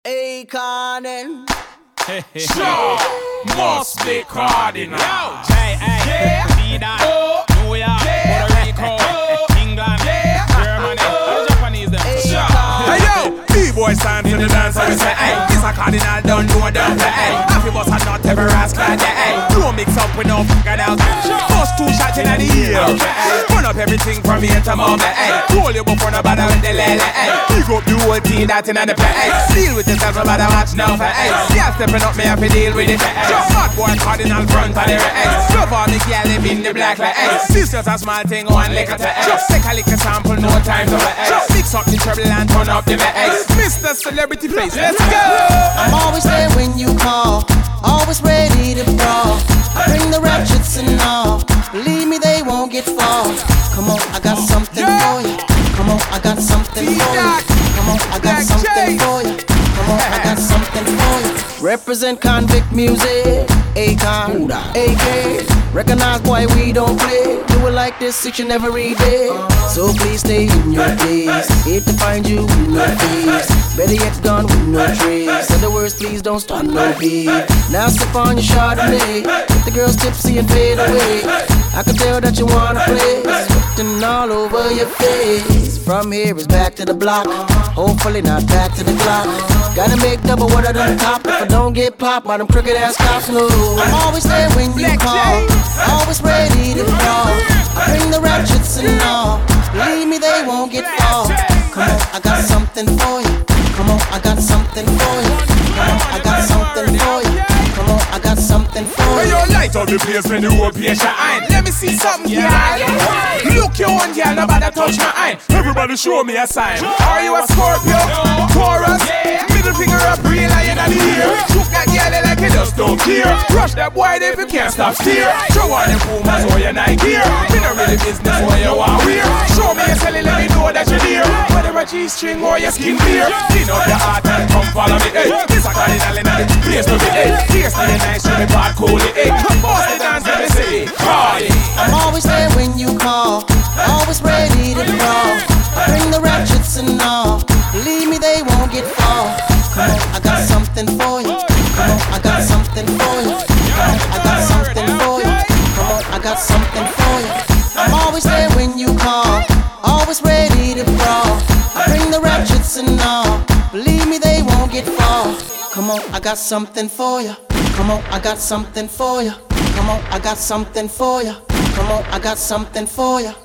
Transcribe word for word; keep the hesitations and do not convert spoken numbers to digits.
Akon and Sure, must be cardinal. Hey, hey, see that? New York, Puerto Rico, England, Germany, how Japanese them? Hey yo, B-boy stand to the dance and we say, hey, this a cardinal, don't know, don't play, hey. Happy boss and not ever ask like that, hey. Don't mix up with no fucking else. First two shots in the ear, burn up everything from here to Mumbai, hey. Hold you before nobody with the lele, hey. Pick up the whole team that's in the play, hey. Deal with yourself, nobody watch now for, hey. Yeah, stepping up, me have to deal with it, hey. Just hot boy cardinal front of the hey. Love all the girl live in the black like, hey. This just a small thing, one liquor to, hey. Just take a liquor sample, no time to, hey. Just mix up the trouble and turn up the, hey. Mister Celebrity Face, let's go. I'm always there when you call, always ready to brawl. I bring the ratchets and all, believe me they won't get far. Come on, I got something for you. Come on, I got something for you. Come on, I got something for you. Come on, I got something for you. Represent convict music, Akon, A K. Recognize boy we don't play. Do it like this each and every day. So please stay in your place. Hate to find you with no face. Better yet gone with no trace. In other words, please don't start no beat. Now sip on your Chardonnay. Get the girls tipsy and fade away. I can tell that you wanna play. It's written all over your face. From here is back to the block. Hopefully not back to the clock. Gotta make double what I done top. If I don't get popped by them crooked ass cops, no. I'm always there when you call, always ready to brawl. I bring the ratchets and all, believe me they won't get far. Come on, I got something for you. Come on, I got something for you. Come on, I got something for you. Come on, I got something for you. When you light up the place when you open your eye. Let me see something, girl. Look your one, girl, nobody touch my eye. Everybody show me a sign. Are you a Scorpio? Taurus? Middle finger up, real lion of the ear. Shook that girl like you just don't care. Rush that boy if you can't stop steer. Show on the Pumas or your Nike gear. Me no really business what you want wear. Show me your celly, let me know that you're near. Whether a G-string or your skin clear. Clean up your heart and come follow me, hey. This a cardinal in the place to be, hey. Here's to the nice, show me bad cool, hey. Bust the dance, let me say, party. I'm always there when you call, always ready to brawl. I bring the ratchets and all, believe me they won't get far. Come on, I got something for you. Come on, I got something for you. Come on, I got something for you. Come on, I got something for you. I'm always there when you call, always ready to brawl. I bring the ratchets and all, believe me they won't get far. Come on, I got something for you. Come on, I got something for you. Come on, I got something for you. Come on, I got something for you.